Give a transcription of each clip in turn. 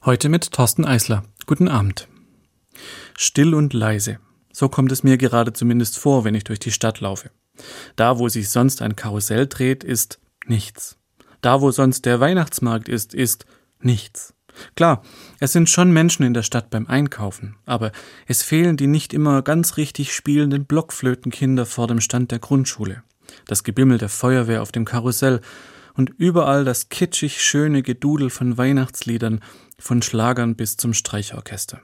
Heute mit Thorsten Eisler. Guten Abend. Still und leise. So kommt es mir gerade zumindest vor, wenn ich durch die Stadt laufe. Da, wo sich sonst ein Karussell dreht, ist nichts. Da, wo sonst der Weihnachtsmarkt ist nichts. Klar, es sind schon Menschen in der Stadt beim Einkaufen, aber es fehlen die nicht immer ganz richtig spielenden Blockflötenkinder vor dem Stand der Grundschule, das Gebimmel der Feuerwehr auf dem Karussell und überall das kitschig schöne Gedudel von Weihnachtsliedern, von Schlagern bis zum Streichorchester.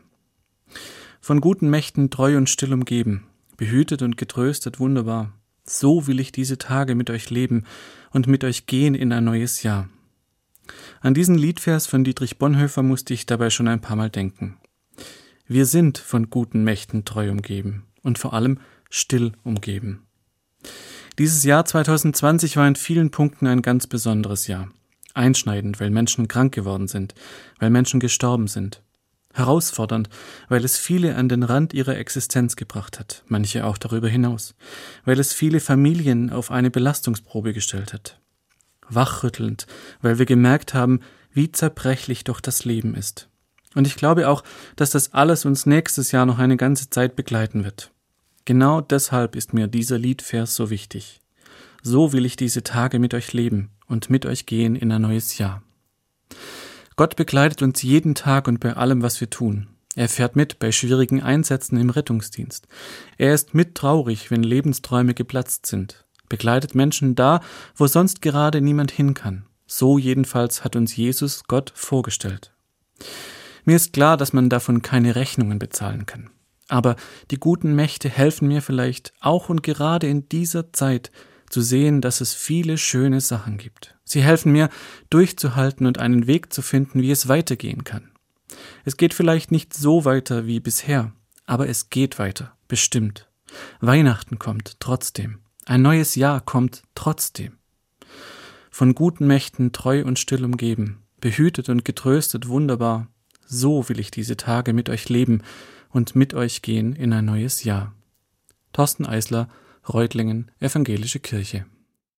Von guten Mächten treu und still umgeben, behütet und getröstet wunderbar. So will ich diese Tage mit euch leben und mit euch gehen in ein neues Jahr. An diesen Liedvers von Dietrich Bonhoeffer musste ich dabei schon ein paar Mal denken. Wir sind von guten Mächten treu umgeben und vor allem still umgeben. Dieses Jahr 2020 war in vielen Punkten ein ganz besonderes Jahr. Einschneidend, weil Menschen krank geworden sind, weil Menschen gestorben sind. Herausfordernd, weil es viele an den Rand ihrer Existenz gebracht hat, manche auch darüber hinaus, weil es viele Familien auf eine Belastungsprobe gestellt hat. Wachrüttelnd, weil wir gemerkt haben, wie zerbrechlich doch das Leben ist. Und ich glaube auch, dass das alles uns nächstes Jahr noch eine ganze Zeit begleiten wird. Genau deshalb ist mir dieser Liedvers so wichtig. So will ich diese Tage mit euch leben und mit euch gehen in ein neues Jahr. Gott begleitet uns jeden Tag und bei allem, was wir tun. Er fährt mit bei schwierigen Einsätzen im Rettungsdienst. Er ist mit traurig, wenn Lebensträume geplatzt sind. Begleitet Menschen da, wo sonst gerade niemand hin kann. So jedenfalls hat uns Jesus Gott vorgestellt. Mir ist klar, dass man davon keine Rechnungen bezahlen kann. Aber die guten Mächte helfen mir vielleicht auch und gerade in dieser Zeit zu sehen, dass es viele schöne Sachen gibt. Sie helfen mir, durchzuhalten und einen Weg zu finden, wie es weitergehen kann. Es geht vielleicht nicht so weiter wie bisher, aber es geht weiter, bestimmt. Weihnachten kommt trotzdem. Ein neues Jahr kommt trotzdem. Von guten Mächten treu und still umgeben, behütet und getröstet wunderbar. So will ich diese Tage mit euch leben und mit euch gehen in ein neues Jahr. Thorsten Eisler, Reutlingen, Evangelische Kirche.